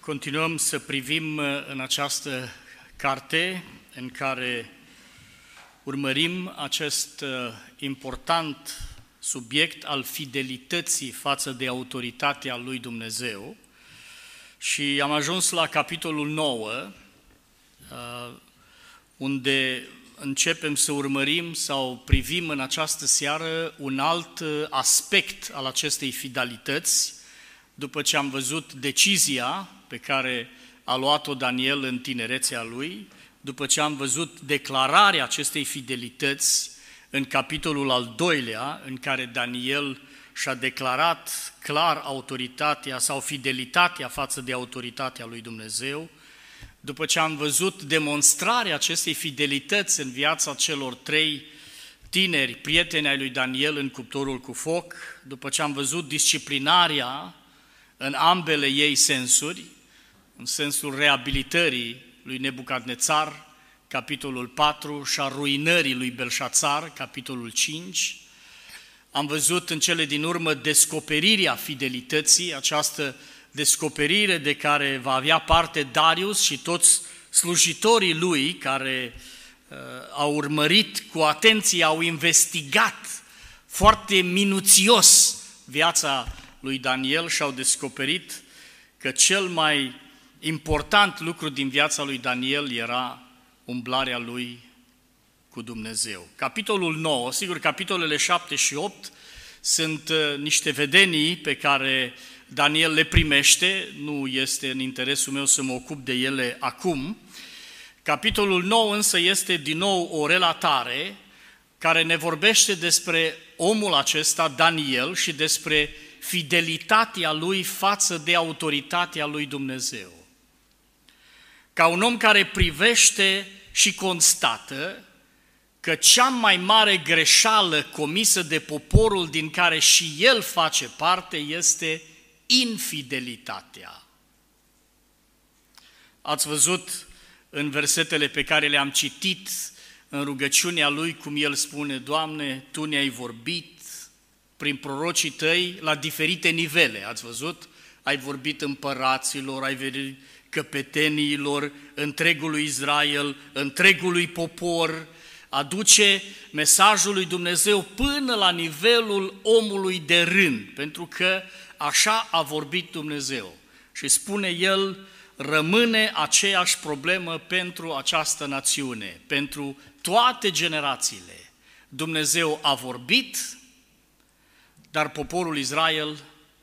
Continuăm să privim în această carte în care urmărim acest important subiect al fidelității față de autoritatea lui Dumnezeu și am ajuns la capitolul 9, unde începem să urmărim sau privim în această seară un alt aspect al acestei fidelități, după ce am văzut decizia pe care a luat-o Daniel în tinerețea lui, după ce am văzut declararea acestei fidelități în capitolul al 2-lea, în care Daniel și-a declarat clar autoritatea sau fidelitatea față de autoritatea lui Dumnezeu, după ce am văzut demonstrarea acestei fidelități în viața celor 3 tineri prieteni ai lui Daniel în cuptorul cu foc, după ce am văzut disciplinarea în ambele ei sensuri, în sensul reabilitării lui Nebucadnețar, capitolul 4, și a ruinării lui Belșațar, capitolul 5. Am văzut în cele din urmă descoperirea fidelității, această descoperire de care va avea parte Darius și toți slujitorii lui care au urmărit cu atenție, au investigat foarte minuțios viața lui Daniel și au descoperit că cel mai important lucru din viața lui Daniel era umblarea lui cu Dumnezeu. Capitolul 9, sigur, capitolele 7 și 8 sunt niște vedenii pe care Daniel le primește, nu este în interesul meu să mă ocup de ele acum. Capitolul 9 însă este din nou o relatare care ne vorbește despre omul acesta, Daniel, și despre fidelitatea lui față de autoritatea lui Dumnezeu. Ca un om care privește și constată că cea mai mare greșeală comisă de poporul din care și el face parte este infidelitatea. Ați văzut în versetele pe care le-am citit în rugăciunea lui cum el spune: Doamne, Tu ne-ai vorbit prin prorocii Tăi la diferite nivele, ați văzut? Ai vorbit împăraților, ai vorbit căpeteniilor, întregului Israel, întregului popor, aduce mesajul lui Dumnezeu până la nivelul omului de rând, pentru că așa a vorbit Dumnezeu. Și spune el, rămâne aceeași problemă pentru această națiune, pentru toate generațiile. Dumnezeu a vorbit, dar poporul Israel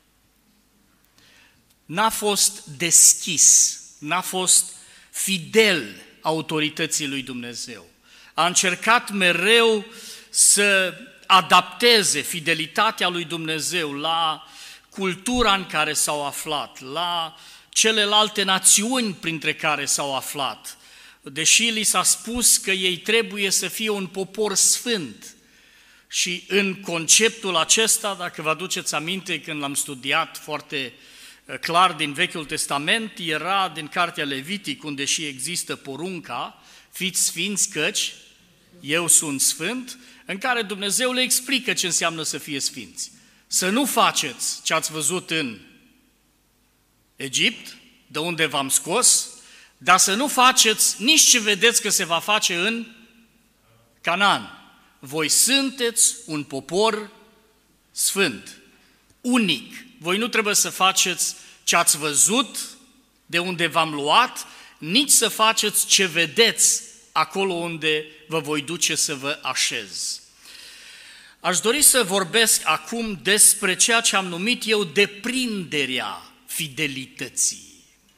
n-a fost deschis, n-a fost fidel autorității lui Dumnezeu. A încercat mereu să adapteze fidelitatea lui Dumnezeu la cultura în care s-au aflat, la celelalte națiuni printre care s-au aflat, deși li s-a spus că ei trebuie să fie un popor sfânt. Și în conceptul acesta, dacă vă aduceți aminte când l-am studiat foarte clar din Vechiul Testament, era din Cartea Levitic, unde și există porunca, fiți sfinți căci eu sunt sfânt, în care Dumnezeu le explică ce înseamnă să fie sfinți. Să nu faceți ce ați văzut în Egipt, de unde v-am scos, dar să nu faceți nici ce vedeți că se va face în Canaan. Voi sunteți un popor sfânt, unic. Voi nu trebuie să faceți ce ați văzut, de unde v-am luat, nici să faceți ce vedeți acolo unde vă voi duce să vă așez. Aș dori să vorbesc acum despre ceea ce am numit eu deprinderea fidelității.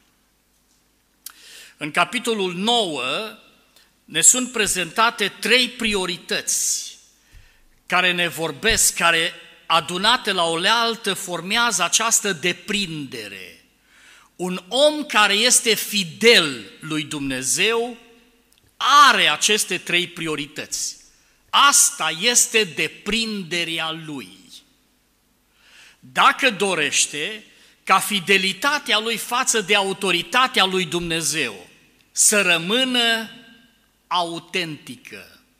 În capitolul 9 ne sunt prezentate 3 priorități care ne vorbesc, care adunate la oaltă formează această deprindere. Un om care este fidel lui Dumnezeu are aceste 3 priorități. Asta este deprinderea lui. Dacă dorește ca fidelitatea lui față de autoritatea lui Dumnezeu să rămână autentică,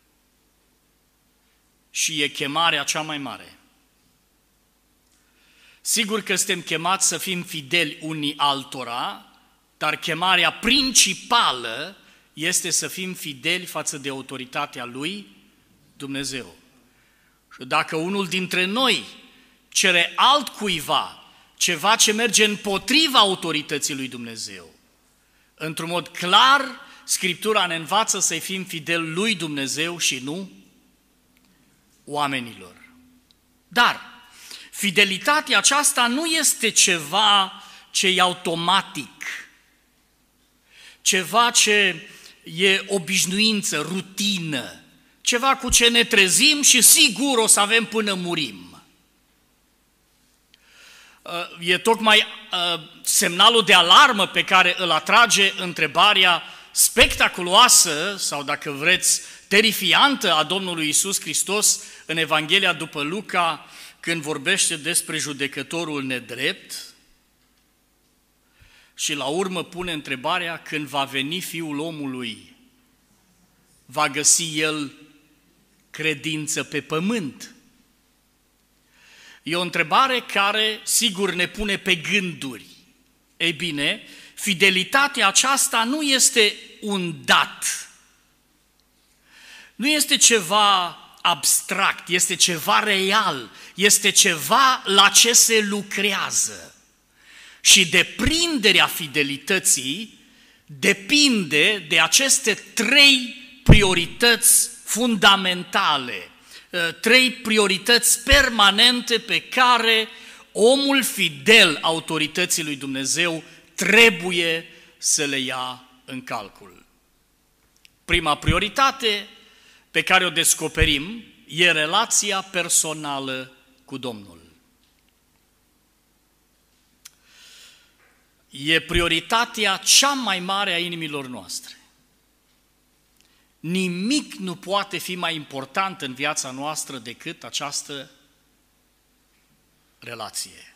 și e chemarea cea mai mare. Sigur că suntem chemați să fim fideli unii altora, dar chemarea principală este să fim fideli față de autoritatea lui Dumnezeu. Și dacă unul dintre noi cere altcuiva ceva ce merge împotriva autorității lui Dumnezeu, într-un mod clar, Scriptura ne învață să fim fideli lui Dumnezeu și nu oamenilor. Dar fidelitatea aceasta nu este ceva ce e automatic, ceva ce e obișnuință, rutină, ceva cu ce ne trezim și sigur o să avem până murim. E tocmai semnalul de alarmă pe care îl atrage întrebarea spectaculoasă, sau dacă vreți, terifiantă a Domnului Iisus Hristos în Evanghelia după Luca, când vorbește despre judecătorul nedrept și la urmă pune întrebarea: când va veni Fiul omului, va găsi El credință pe pământ? E o întrebare care, sigur, ne pune pe gânduri. Ei bine, fidelitatea aceasta nu este un dat, nu este ceva abstract, este ceva real, este ceva la ce se lucrează. Și deprinderea fidelității depinde de aceste trei priorități fundamentale, trei priorități permanente pe care omul fidel autorității lui Dumnezeu trebuie să le ia în calcul. Prima prioritate pe care o descoperim e relația personală cu Domnul. E prioritatea cea mai mare a inimilor noastre. Nimic nu poate fi mai important în viața noastră decât această relație.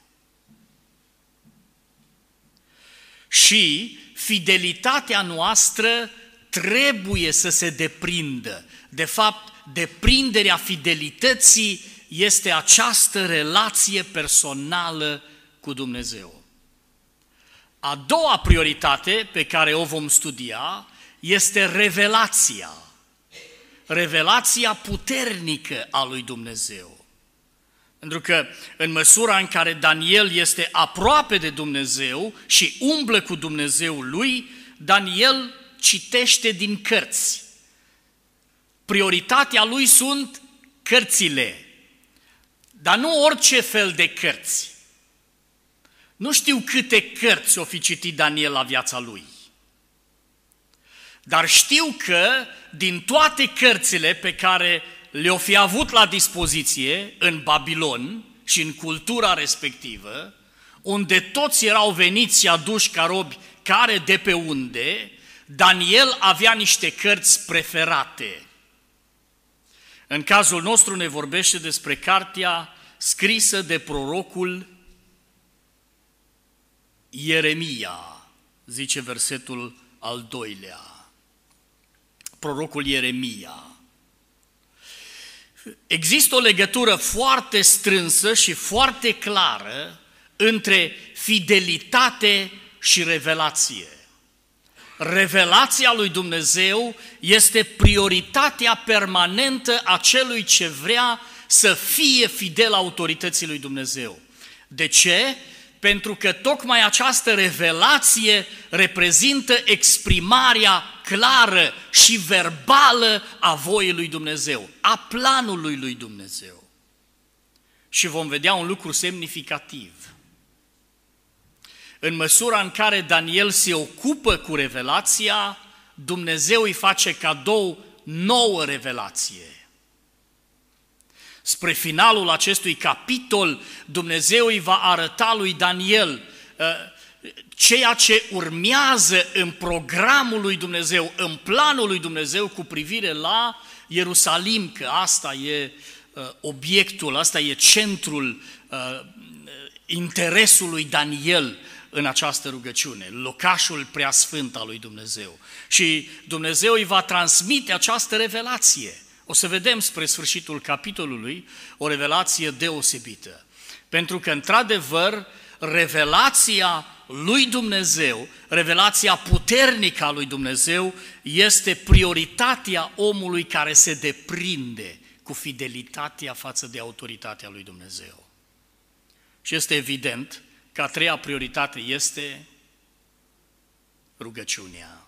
Și fidelitatea noastră trebuie să se deprindă. De fapt, deprinderea fidelității este această relație personală cu Dumnezeu. A doua prioritate pe care o vom studia este revelația. Revelația puternică a lui Dumnezeu. Pentru că în măsura în care Daniel este aproape de Dumnezeu și umblă cu Dumnezeul lui, Daniel citește din cărți. Prioritatea lui sunt cărțile, dar nu orice fel de cărți. Nu știu câte cărți o fi citit Daniel la viața lui, dar știu că din toate cărțile pe care le-o fi avut la dispoziție în Babilon și în cultura respectivă, unde toți erau veniți și aduși ca robi care de pe unde, Daniel avea niște cărți preferate. În cazul nostru ne vorbește despre cartea scrisă de prorocul Ieremia, zice versetul al 2-lea. Prorocul Ieremia. Există o legătură foarte strânsă și foarte clară între fidelitate și revelație. Revelația lui Dumnezeu este prioritatea permanentă a celui ce vrea să fie fidel autorității lui Dumnezeu. De ce? Pentru că tocmai această revelație reprezintă exprimarea clară și verbală a voii lui Dumnezeu, a planului lui Dumnezeu. Și vom vedea un lucru semnificativ. În măsura în care Daniel se ocupă cu revelația, Dumnezeu îi face cadou nouă revelație. Spre finalul acestui capitol, Dumnezeu îi va arăta lui Daniel ceea ce urmează în programul lui Dumnezeu, în planul lui Dumnezeu cu privire la Ierusalim, că asta e obiectul, asta e centrul interesului Daniel în această rugăciune, locașul preasfânt al lui Dumnezeu. Și Dumnezeu îi va transmite această revelație. O să vedem spre sfârșitul capitolului o revelație deosebită. Pentru că, într-adevăr, revelația lui Dumnezeu, revelația puternică a lui Dumnezeu, este prioritatea omului care se deprinde cu fidelitatea față de autoritatea lui Dumnezeu. Și este evident că a treia prioritate este rugăciunea.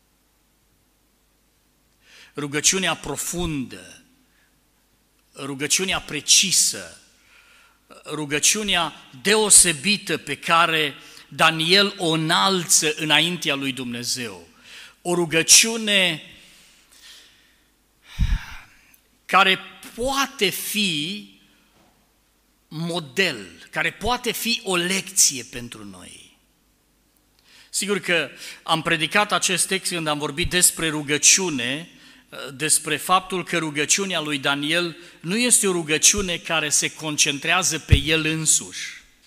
Rugăciunea profundă, rugăciunea precisă, rugăciunea deosebită pe care Daniel o înalță înaintea lui Dumnezeu. O rugăciune care poate fi model, care poate fi o lecție pentru noi. Sigur că am predicat acest text când am vorbit despre rugăciune, despre faptul că rugăciunea lui Daniel nu este o rugăciune care se concentrează pe el însuși,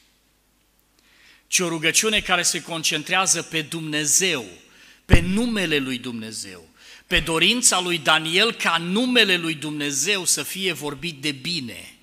ci o rugăciune care se concentrează pe Dumnezeu, pe numele lui Dumnezeu, pe dorința lui Daniel ca numele lui Dumnezeu să fie vorbit de bine,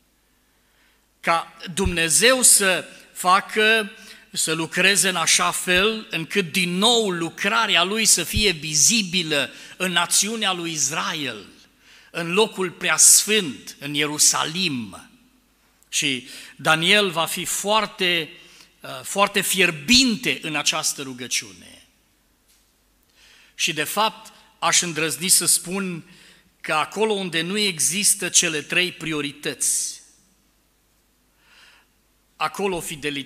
ca Dumnezeu să facă, să lucreze în așa fel încât din nou lucrarea lui să fie vizibilă în națiunea lui Israel, în locul preasfânt, în Ierusalim. Și Daniel va fi foarte, foarte fierbinte în această rugăciune. Și de fapt aș îndrăzni să spun că acolo unde nu există cele trei priorități, acolo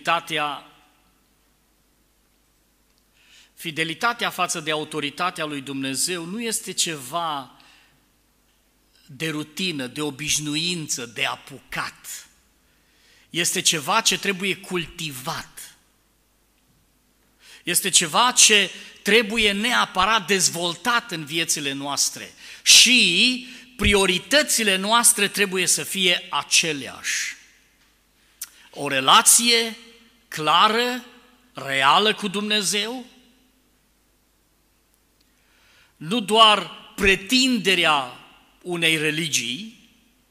fidelitatea față de autoritatea lui Dumnezeu nu este ceva de rutină, de obișnuință, de apucat. Este ceva ce trebuie cultivat. Este ceva ce trebuie neapărat dezvoltat în viețile noastre. Și prioritățile noastre trebuie să fie aceleași. O relație clară, reală cu Dumnezeu, nu doar pretinderea unei religii,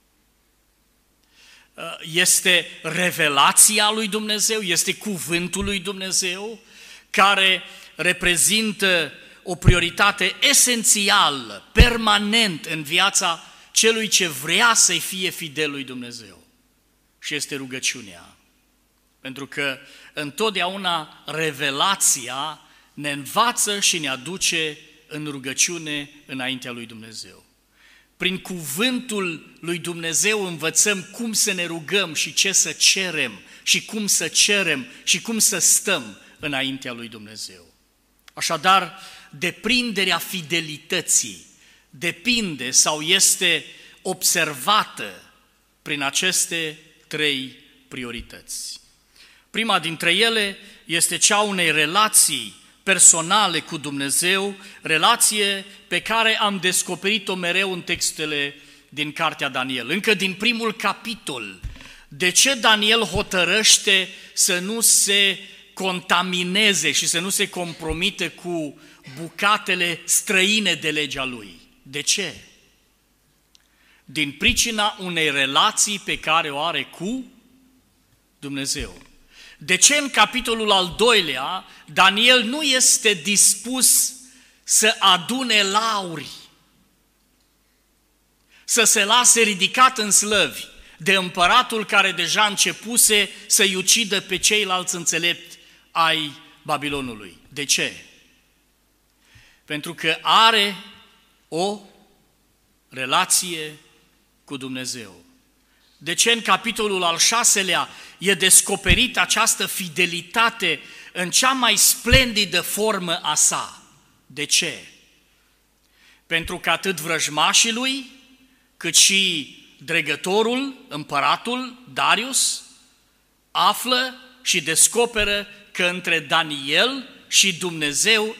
este revelația lui Dumnezeu, este cuvântul lui Dumnezeu, care reprezintă o prioritate esențială, permanent în viața celui ce vrea să-i fie fidel lui Dumnezeu. Și este rugăciunea. Pentru că întotdeauna revelația ne învață și ne aduce în rugăciune înaintea lui Dumnezeu. Prin cuvântul lui Dumnezeu învățăm cum să ne rugăm și ce să cerem și cum să cerem și cum să stăm înaintea lui Dumnezeu. Așadar, deprinderea fidelității depinde sau este observată prin aceste trei priorități. Prima dintre ele este cea unei relații personale cu Dumnezeu, relație pe care am descoperit-o mereu în textele din cartea Daniel. Încă din primul capitol, de ce Daniel hotărăște să nu se contamineze și să nu se compromite cu bucatele străine de legea lui? De ce? Din pricina unei relații pe care o are cu Dumnezeu. De ce în capitolul al doilea Daniel nu este dispus să adune lauri, să se lase ridicat în slăvi de împăratul care deja începuse să-i ucidă pe ceilalți înțelepți ai Babilonului? De ce? Pentru că are o relație cu Dumnezeu. De ce în capitolul al 6-lea e descoperită această fidelitate în cea mai splendidă formă a sa? De ce? Pentru că atât vrăjmașii lui, cât și dregătorul, împăratul Darius, află și descoperă că între Daniel și Dumnezeu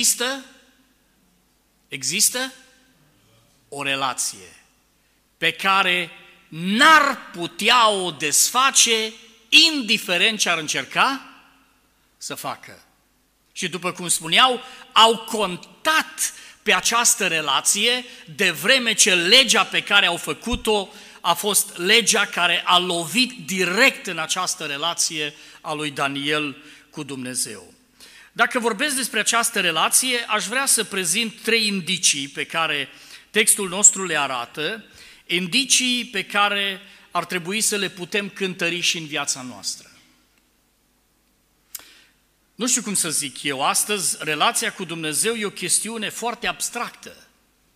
există o relație pe care n-ar putea o desface indiferent ce ar încerca să facă. Și după cum spuneau, au contat pe această relație de vreme ce legea pe care au făcut-o a fost legea care a lovit direct în această relație a lui Daniel cu Dumnezeu. Dacă vorbesc despre această relație, aș vrea să prezint 3 indicii pe care textul nostru le arată, indicii pe care ar trebui să le putem cântări și în viața noastră. Nu știu cum să zic eu, astăzi relația cu Dumnezeu e o chestiune foarte abstractă.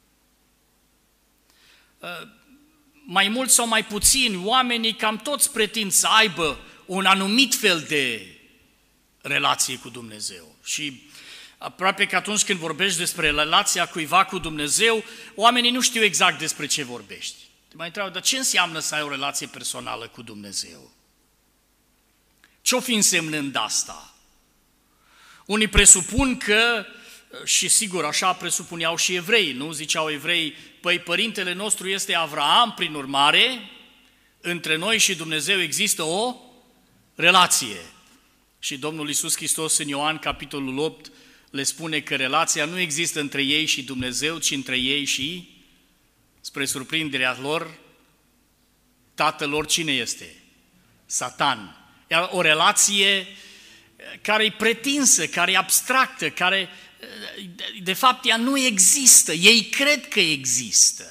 Mai mult sau mai puțin, oamenii cam toți pretind să aibă un anumit fel de relație cu Dumnezeu. Și aproape că atunci când vorbești despre relația cuiva cu Dumnezeu, oamenii nu știu exact despre ce vorbești. Te mai întreabă, dar ce înseamnă să ai o relație personală cu Dumnezeu? Ce-o fi însemnând asta? Unii presupun că, și sigur așa presupuneau și evreii, nu? Ziceau evrei, păi părintele nostru este Avraam, prin urmare, între noi și Dumnezeu există o relație. Și Domnul Iisus Hristos în Ioan, capitolul 8, le spune că relația nu există între ei și Dumnezeu, ci între ei și, spre surprinderea lor, tatăl lor cine este? Satan. Iar o relație care e pretinsă, care e abstractă, care de fapt ea nu există, ei cred că există.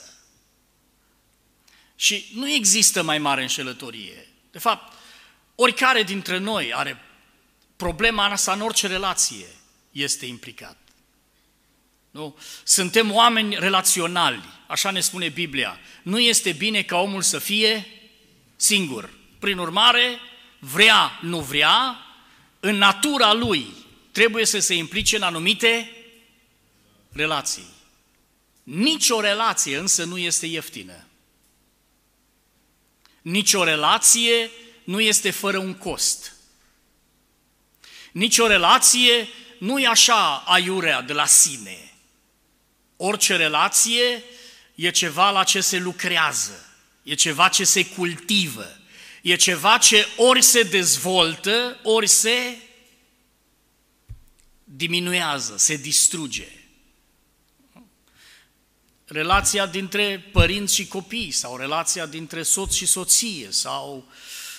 Și nu există mai mare înșelătorie. De fapt, oricare dintre noi are problema asta în orice relație este implicat. Nu? Suntem oameni relaționali, așa ne spune Biblia. Nu este bine ca omul să fie singur. Prin urmare, vrea, nu vrea, în natura lui trebuie să se implice în anumite relații. Nici o relație însă nu este ieftină. Nici o relație nu este fără un cost. Nici o relație nu e așa aiurea de la sine. Orice relație e ceva la ce se lucrează, e ceva ce se cultivă, e ceva ce ori se dezvoltă, ori se diminuează, se distruge. Relația dintre părinți și copii, sau relația dintre soț și soție, sau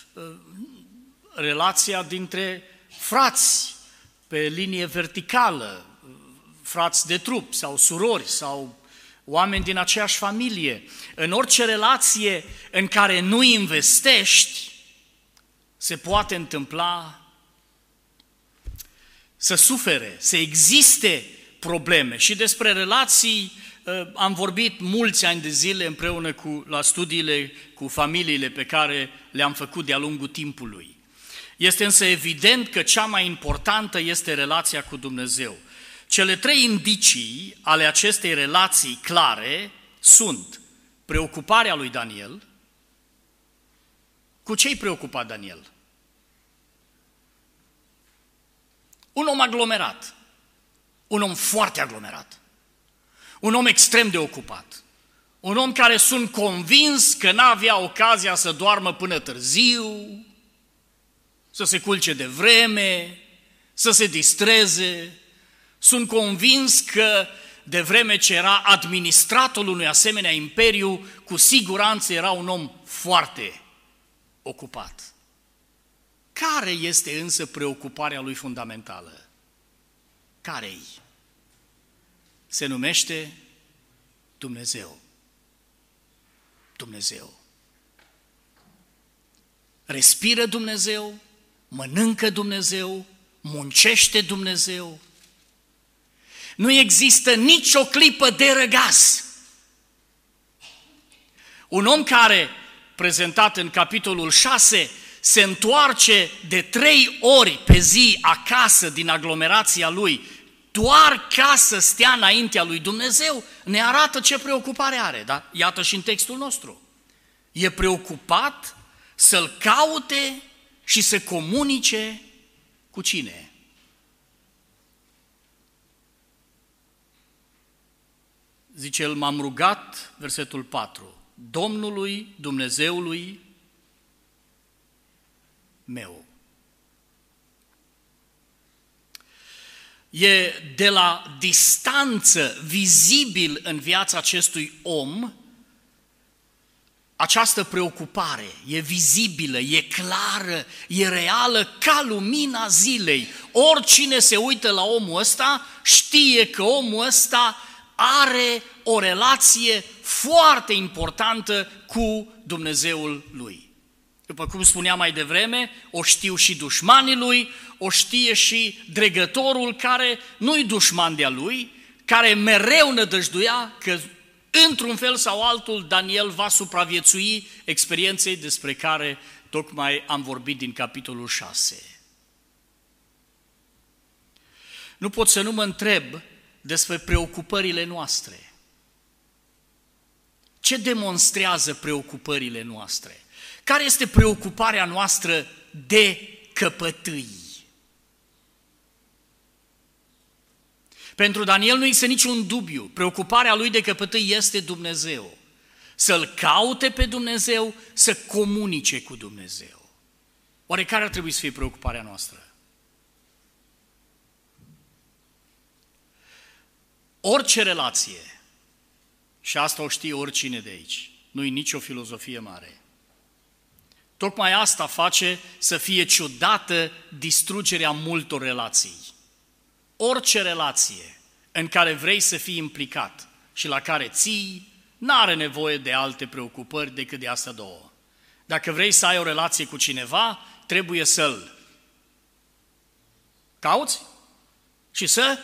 relația dintre frați pe linie verticală, frați de trup sau surori sau oameni din aceeași familie. În orice relație în care nu investești, se poate întâmpla să sufere, să existe probleme. Și despre relații am vorbit mulți ani de zile împreună la studiile cu familiile pe care le-am făcut de-a lungul timpului. Este însă evident că cea mai importantă este relația cu Dumnezeu. Cele 3 indicii ale acestei relații clare sunt preocuparea lui Daniel. Cu ce-i preocupat Daniel? Un om aglomerat, un om foarte aglomerat, un om extrem de ocupat, un om care sunt convins că n-avea ocazia să doarmă până târziu, să se culce de vreme, să se distreze. Sunt convins că de vreme ce era administratorul unui asemenea imperiu, cu siguranță era un om foarte ocupat. Care este însă preocuparea lui fundamentală? Care-i? Se numește Dumnezeu. Dumnezeu. Respiră Dumnezeu, mănâncă Dumnezeu, muncește Dumnezeu. Nu există nicio clipă de răgaz. Un om care, prezentat în capitolul 6, se întoarce de 3 ori pe zi acasă din aglomerația lui, doar ca să stea înaintea lui Dumnezeu, ne arată ce preocupare are. Da? Iată și în textul nostru. E preocupat să-L caute și să comunice cu cine? Zice el, m-am rugat, versetul 4, Domnului, Dumnezeului meu. E de la distanță vizibil în viața acestui om această preocupare e vizibilă, e clară, e reală ca lumina zilei. Oricine se uită la omul ăsta știe că omul ăsta are o relație foarte importantă cu Dumnezeul lui. După cum spuneam mai devreme, o știu și dușmanii lui, o știe și dregătorul care nu-i dușman de-a lui, care mereu nădăjduia că într-un fel sau altul Daniel va supraviețui experienței despre care tocmai am vorbit din capitolul 6. Nu pot să nu mă întreb despre preocupările noastre. Ce demonstrează preocupările noastre? Care este preocuparea noastră de căpătâi? Pentru Daniel nu există niciun dubiu. Preocuparea lui de căpătâi este Dumnezeu. Să-L caute pe Dumnezeu, să comunice cu Dumnezeu. Oare care ar trebui să fie preocuparea noastră? Orice relație, și asta o știe oricine de aici, nu-i nicio filozofie mare. Tocmai asta face să fie ciudată distrugerea multor relații. Orice relație în care vrei să fii implicat și la care ții, n-are nevoie de alte preocupări decât de astea două. Dacă vrei să ai o relație cu cineva, trebuie să-l cauți și să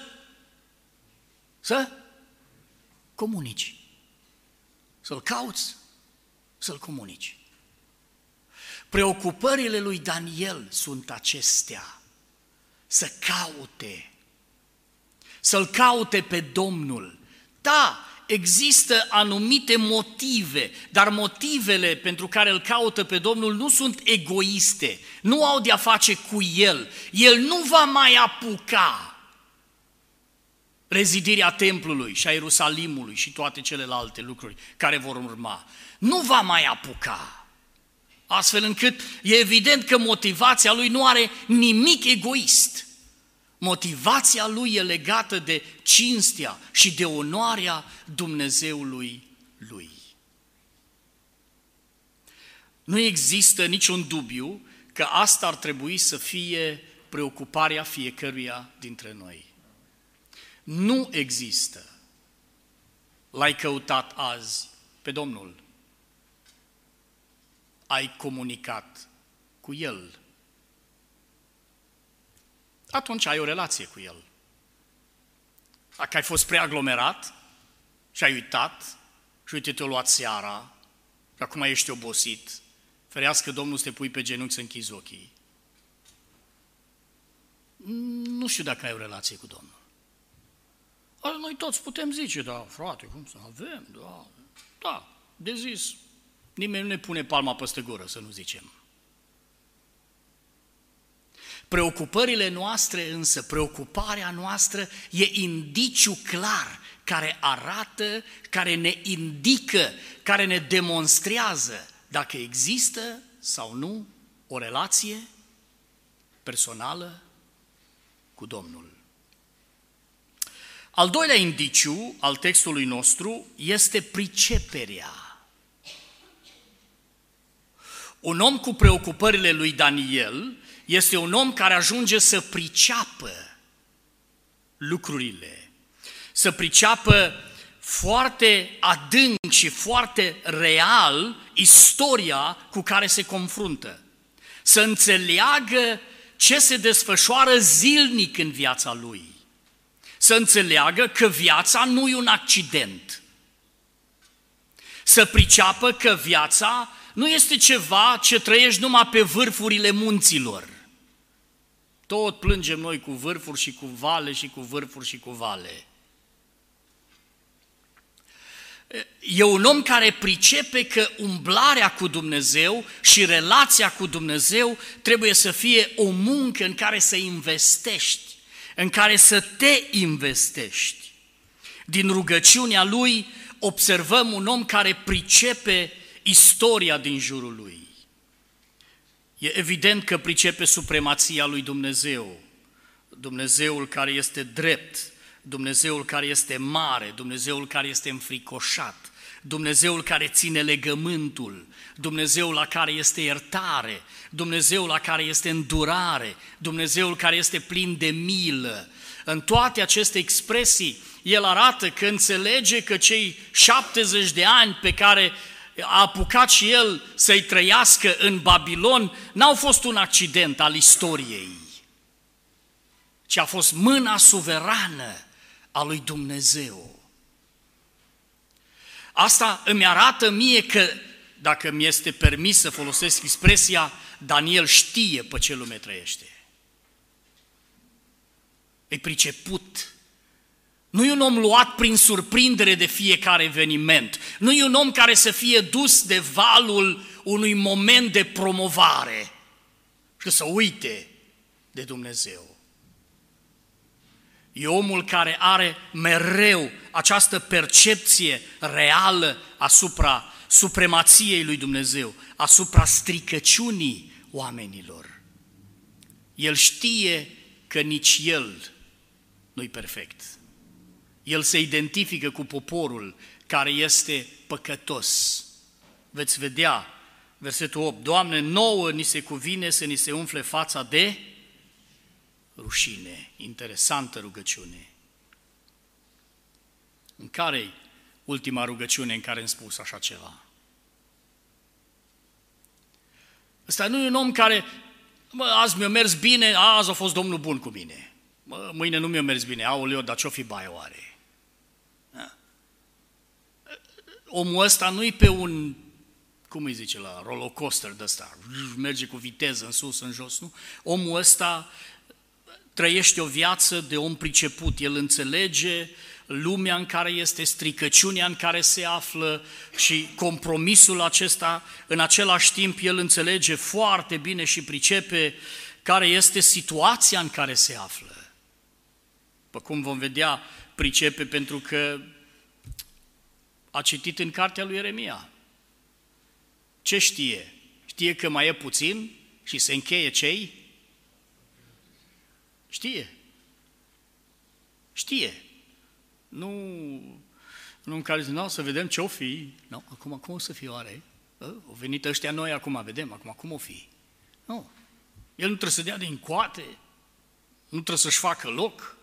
comunici. Să-l cauți, să-l comunici. Preocupările lui Daniel sunt acestea. Să caute, să-L caute pe Domnul. Da, există anumite motive, dar motivele pentru care îl caută pe Domnul nu sunt egoiste, nu au de-a face cu El. El nu va mai apuca rezidirea templului și a Ierusalimului și toate celelalte lucruri care vor urma. Nu va mai apuca. Astfel încât e evident că motivația lui nu are nimic egoist. Motivația lui e legată de cinstea și de onoarea Dumnezeului lui. Nu există niciun dubiu că asta ar trebui să fie preocuparea fiecăruia dintre noi. Nu există. L-ai căutat azi pe Domnul. Ai comunicat cu El. Atunci ai o relație cu El. Dacă ai fost prea aglomerat și ai uitat și uite te-a luat seara și acum ești obosit, ferească Domnul să te pui pe genunchi să închizi ochii. Nu știu dacă ai o relație cu Domnul. Noi toți putem zice, da, frate, cum să avem, da, de zis. Nimeni nu ne pune palma peste gură, să nu zicem. Preocupările noastre însă, preocuparea noastră e indiciu clar care arată, care ne indică, care ne demonstrează dacă există sau nu o relație personală cu Domnul. Al doilea indiciu al textului nostru este priceperea. Un om cu preocupările lui Daniel este un om care ajunge să priceapă lucrurile, să priceapă foarte adânc și foarte real istoria cu care se confruntă, să înțeleagă ce se desfășoară zilnic în viața lui, să înțeleagă că viața nu e un accident, să priceapă că viața nu este ceva ce trăiești numai pe vârfurile munților. Tot plângem noi cu vârfuri și cu vale și cu vârfuri și cu vale. E un om care pricepe că umblarea cu Dumnezeu și relația cu Dumnezeu trebuie să fie o muncă în care să investești, în care să te investești. Din rugăciunea lui observăm un om care pricepe istoria din jurul lui. E evident că pricepe supremația lui Dumnezeu, Dumnezeul care este drept, Dumnezeul care este mare, Dumnezeul care este înfricoșat, Dumnezeul care ține legământul, Dumnezeul la care este iertare, Dumnezeul la care este îndurare, Dumnezeul care este plin de milă. În toate aceste expresii, el arată că înțelege că cei 70 de ani pe care a apucat și el să-i trăiască în Babilon n-au fost un accident al istoriei, ci a fost mâna suverană a lui Dumnezeu. Asta îmi arată mie că, dacă mi este permis să folosesc expresia, Daniel știe pe ce lume trăiește. E priceput. Nu e un om luat prin surprindere de fiecare eveniment. Nu e un om care să fie dus de valul unui moment de promovare și să uite de Dumnezeu. E omul care are mereu această percepție reală asupra supremației lui Dumnezeu, asupra stricăciunii oamenilor. El știe că nici el nu-i perfect. El se identifică cu poporul care este păcătos. Veți vedea, versetul 8, Doamne, nouă ni se cuvine să ni se umfle fața de rușine. Interesantă rugăciune. În care-i ultima rugăciune în care am spus așa ceva? Ăsta nu e un om care, azi mi-a mers bine, azi a fost Domnul bun cu mine. Mâine nu mi-a mers bine, aoleu, dar ce-o fi baie oare? Da? Omul ăsta nu-i pe un, cum îi zice la roller coaster de ăsta, merge cu viteză în sus, în jos, nu? Omul ăsta trăiește o viață de om priceput, el înțelege lumea în care este, stricăciunea în care se află și compromisul acesta, în același timp el înțelege foarte bine și pricepe care este situația în care se află. După cum vom vedea, pricepe pentru că a citit în cartea lui Ieremia. Ce știe? Știe că mai e puțin și se încheie cei? Știe. Știe. Nu în care zice, no, să vedem ce o fi. Nu, acum cum o să fie oare? Au venit ăștia noi, acum vedem, acum cum o fi. Nu. El nu trebuie să dea din coate, nu trebuie să-și facă loc.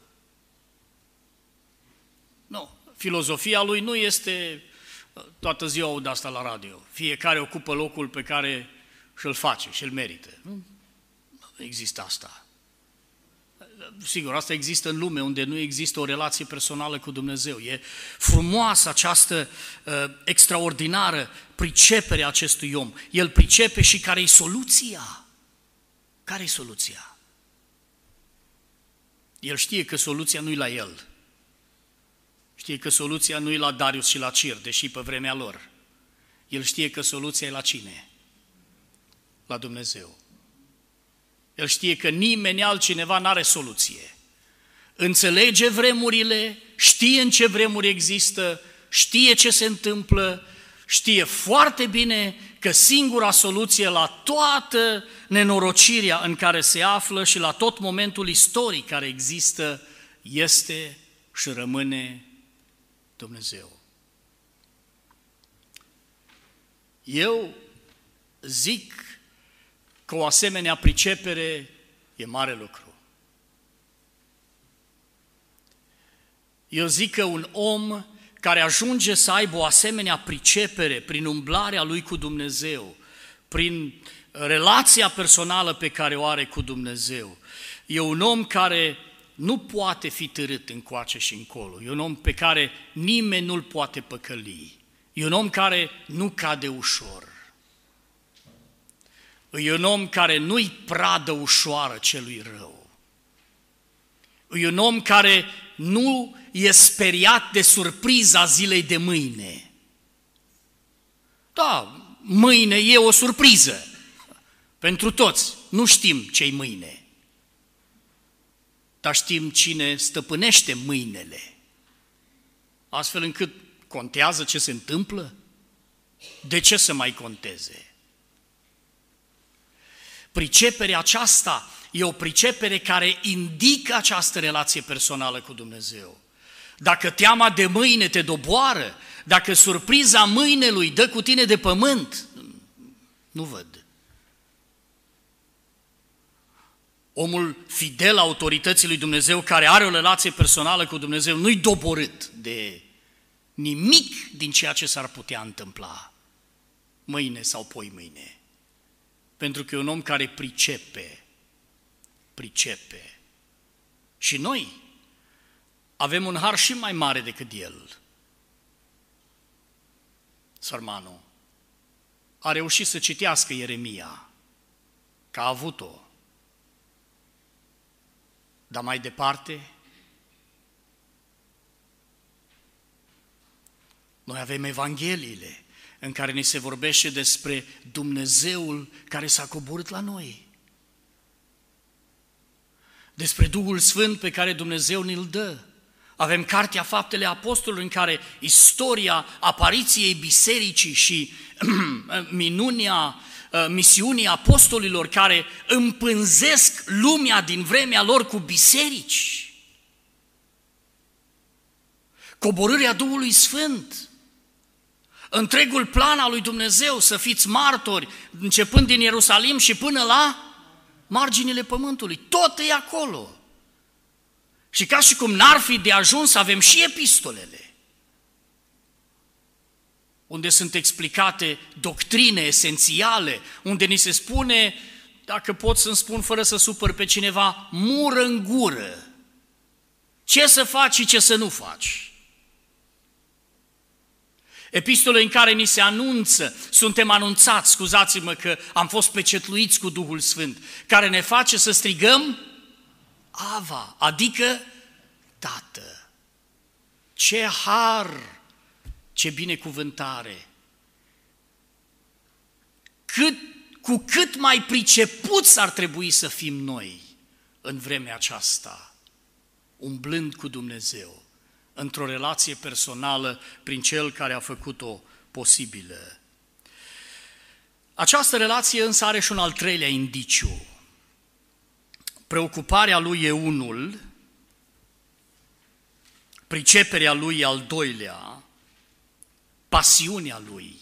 Nu. Filozofia lui nu este toată ziua aud asta la radio. Fiecare ocupă locul pe care și-l face și îl merită. Nu există asta. Sigur, asta există în lume unde nu există o relație personală cu Dumnezeu. E frumoasă această extraordinară pricepere a acestui om. El pricepe și care-i soluția. Care-i soluția? El știe că soluția nu-i la el. Știe că soluția nu-i la Darius și la Cir, deși pe vremea lor. El știe că soluția e la cine? La Dumnezeu. El știe că nimeni altcineva n-are soluție. Înțelege vremurile, știe în ce vremuri există, știe ce se întâmplă, știe foarte bine că singura soluție la toată nenorocirea în care se află și la tot momentul istoric care există este și rămâne Dumnezeu. Eu zic că o asemenea pricepere e mare lucru. Eu zic că un om care ajunge să aibă o asemenea pricepere prin umblarea lui cu Dumnezeu, prin relația personală pe care o are cu Dumnezeu, e un om care nu poate fi târât încoace și încolo, e un om pe care nimeni nu-l poate păcăli, e un om care nu cade ușor. E un om care nu-i pradă ușoară celui rău. E un om care nu e speriat de surpriza zilei de mâine. Da, mâine e o surpriză pentru toți. Nu știm ce-i mâine, dar știm cine stăpânește mâinele. Astfel încât contează ce se întâmplă? De ce să mai conteze? Priceperea aceasta e o pricepere care indică această relație personală cu Dumnezeu. Dacă teama de mâine te doboară, Dacă surpriza mâinelui dă cu tine de pământ, nu văd. Omul fidel autorității lui Dumnezeu, care are o relație personală cu Dumnezeu, nu-i doborât de nimic din ceea ce s-ar putea întâmpla mâine sau poimâine. Pentru că e un om care pricepe. Și noi avem un har și mai mare decât el. Sărmanul a reușit să citească Ieremia, că a avut-o. Dar mai departe, noi avem Evangheliile în care ni se vorbește despre Dumnezeul care s-a coborât la noi. Despre Duhul Sfânt pe care Dumnezeu ne-l dă. Avem Cartea Faptele Apostolilor în care istoria apariției bisericii și misiunii apostolilor care împânzesc lumea din vremea lor cu biserici. Coborârea Duhului Sfânt. Întregul plan al lui Dumnezeu să fiți martori, începând din Ierusalim și până la marginile pământului. Tot e acolo. Și ca și cum n-ar fi de ajuns, avem și epistolele, unde sunt explicate doctrine esențiale, unde ni se spune, dacă pot să-mi spun fără să supăr pe cineva, mură în gură. Ce să faci și ce să nu faci. Epistole în care ni se anunță, suntem anunțați, scuzați-mă că am fost pecetluiți cu Duhul Sfânt, care ne face să strigăm Ava, adică Tată. Ce har, ce binecuvântare! Cu cât mai pricepuți ar trebui să fim noi în vremea aceasta, umblând cu Dumnezeu, într-o relație personală prin Cel care a făcut-o posibilă. Această relație însă are și un al treilea indiciu. Preocuparea lui e unul, priceperea lui e al doilea, pasiunea lui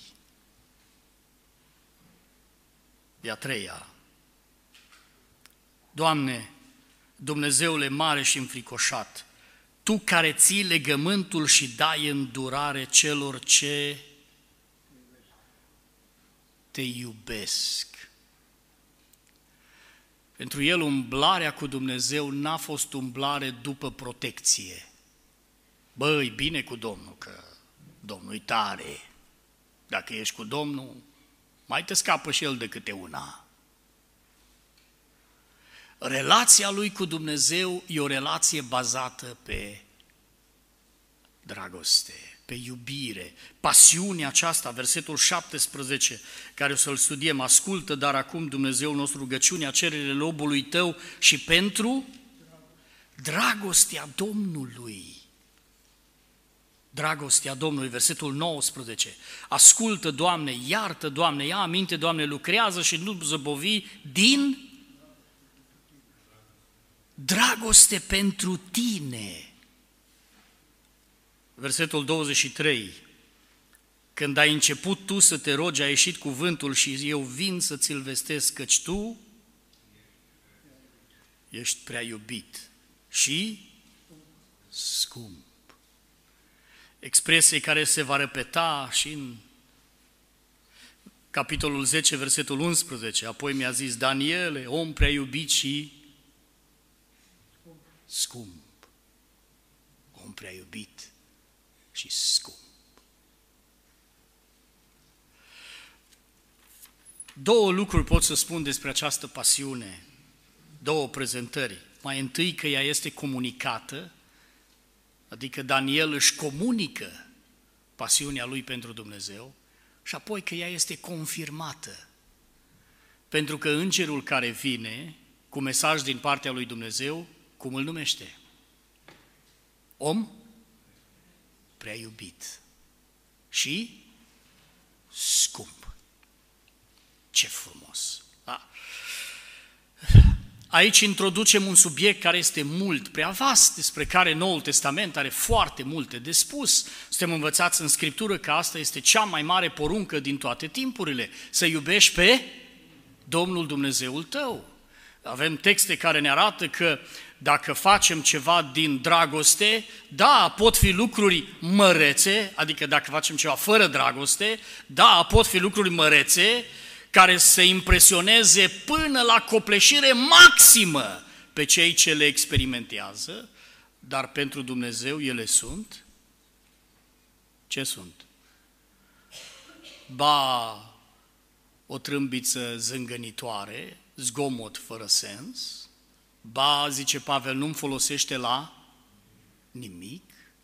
e a treia. Doamne, Dumnezeule mare și înfricoșat, Tu care ții legământul și dai îndurare celor ce te iubesc. Pentru el umblarea cu Dumnezeu n-a fost umblare după protecție. Băi, bine cu Domnul, că Domnul e tare. Dacă ești cu Domnul, mai te scapă și el de câte una. Relația lui cu Dumnezeu e o relație bazată pe dragoste, pe iubire, pasiunea aceasta, versetul 17, care o să-l studiem, ascultă, dar acum Dumnezeul nostru rugăciunea, cererile robului tău și pentru dragostea Domnului. Dragostea Domnului, versetul 19, ascultă, Doamne, iartă, Doamne, ia aminte, Doamne, lucrează și nu zăbovi din dragoste pentru Tine. Versetul 23, când ai început Tu să te rogi, a ieșit cuvântul și eu vin să ți-l vestesc, căci Tu ești prea iubit și scump. Expresie care se va repeta și în capitolul 10, versetul 11, apoi mi-a zis, Daniele, om prea iubit și scump. Om prea iubit și scump. Două lucruri pot să spun despre această pasiune, două prezentări. Mai întâi că ea este comunicată, adică Daniel își comunică pasiunea lui pentru Dumnezeu, și apoi că ea este confirmată. Pentru că îngerul care vine cu mesaj din partea lui Dumnezeu, cum îl numește? Om prea iubit și scump. Ce frumos! Da. Aici introducem un subiect care este mult prea vast, despre care Noul Testament are foarte multe de spus. Suntem învățați în Scriptură că asta este cea mai mare poruncă din toate timpurile, să iubești pe Domnul Dumnezeul tău. Avem texte care ne arată că dacă facem ceva din dragoste, da, pot fi lucruri mărețe, adică dacă facem ceva fără dragoste, da, pot fi lucruri mărețe, care să impresioneze până la copleșire maximă pe cei ce le experimentează, dar pentru Dumnezeu ele sunt? Ce sunt? Ba, o trâmbiță zângănitoare, zgomot fără sens, ba, zice Pavel, nu-mi folosește la nimic,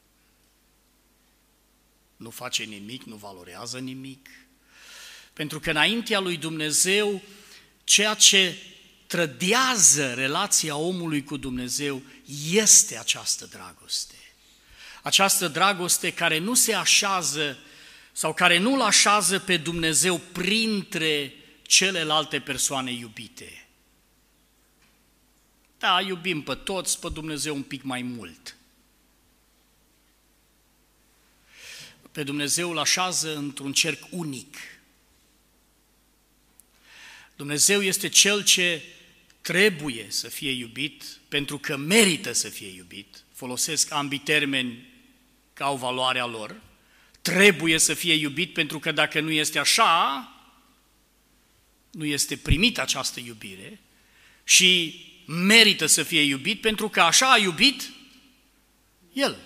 nu face nimic, nu valorează nimic, pentru că înaintea lui Dumnezeu, ceea ce trădează relația omului cu Dumnezeu este această dragoste. Această dragoste care nu se așează sau care nu-L așează pe Dumnezeu printre celelalte persoane iubite. Da, iubim pe toți, pe Dumnezeu un pic mai mult. Pe Dumnezeu îl așează într-un cerc unic. Dumnezeu este Cel ce trebuie să fie iubit pentru că merită să fie iubit. Folosesc ambii termeni ca au valoarea lor. Trebuie să fie iubit pentru că dacă nu este așa, nu este primit această iubire și merită să fie iubit pentru că așa a iubit El.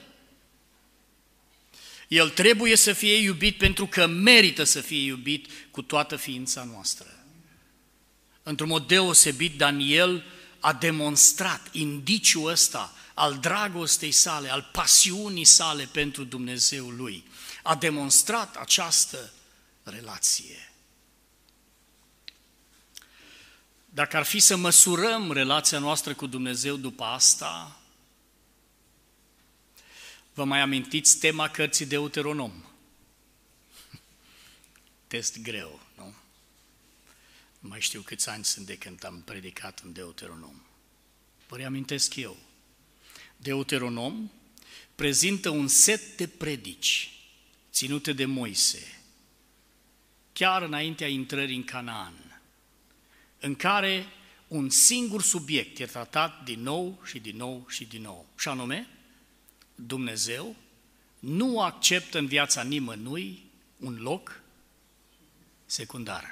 El trebuie să fie iubit pentru că merită să fie iubit cu toată ființa noastră. Într-un mod deosebit, Daniel a demonstrat indiciul ăsta al dragostei sale, al pasiunii sale pentru Dumnezeul lui. A demonstrat această relație. Dacă ar fi să măsurăm relația noastră cu Dumnezeu după asta, vă mai amintiți tema cărții Deuteronom? Test greu, nu? Nu mai știu câți ani sunt de când am predicat în Deuteronom. Vă reamintesc eu. Deuteronom prezintă un set de predici ținute de Moise, chiar înaintea intrării în Canaan, în care un singur subiect e tratat din nou și din nou și din nou, și anume, Dumnezeu nu acceptă în viața nimănui un loc secundar.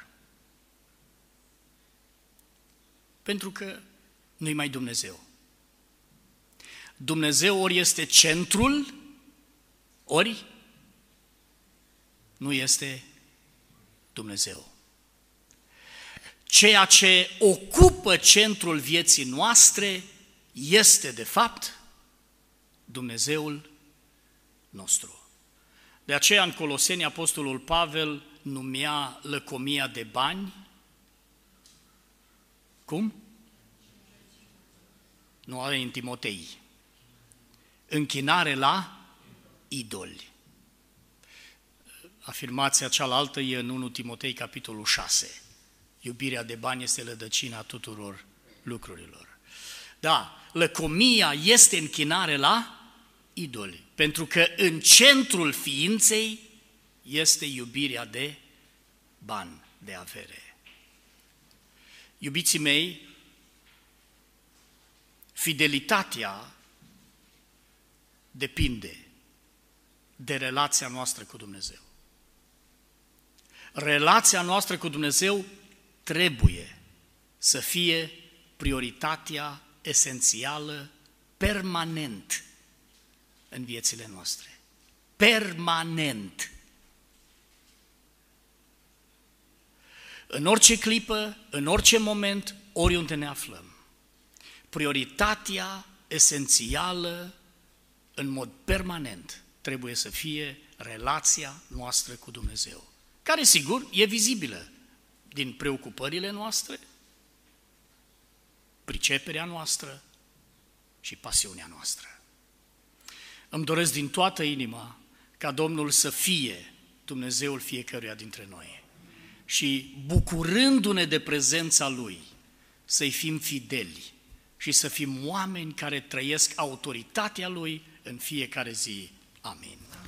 Pentru că nu-i mai Dumnezeu. Dumnezeu ori este centrul, ori nu este Dumnezeu. Ceea ce ocupă centrul vieții noastre este, de fapt, Dumnezeul nostru. De aceea, în Coloseni, Apostolul Pavel numea lăcomia de bani, cum? Nu are în Timotei. Închinare la idoli. Afirmația cealaltă e în 1 Timotei, capitolul 6. Iubirea de bani este rădăcina tuturor lucrurilor. Da, lăcomia este închinare la idoli, pentru că în centrul ființei este iubirea de bani, de avere. Iubiții mei, fidelitatea depinde de relația noastră cu Dumnezeu. Relația noastră cu Dumnezeu trebuie să fie prioritatea esențială, permanent, în viețile noastre. Permanent. În orice clipă, în orice moment, oriunde ne aflăm. Prioritatea esențială, în mod permanent, trebuie să fie relația noastră cu Dumnezeu, care, sigur, e vizibilă din preocupările noastre, priceperea noastră și pasiunea noastră. Îmi doresc din toată inima ca Domnul să fie Dumnezeul fiecăruia dintre noi și, bucurându-ne de prezența Lui, să-i fim fideli și să fim oameni care trăiesc autoritatea Lui în fiecare zi. Amin.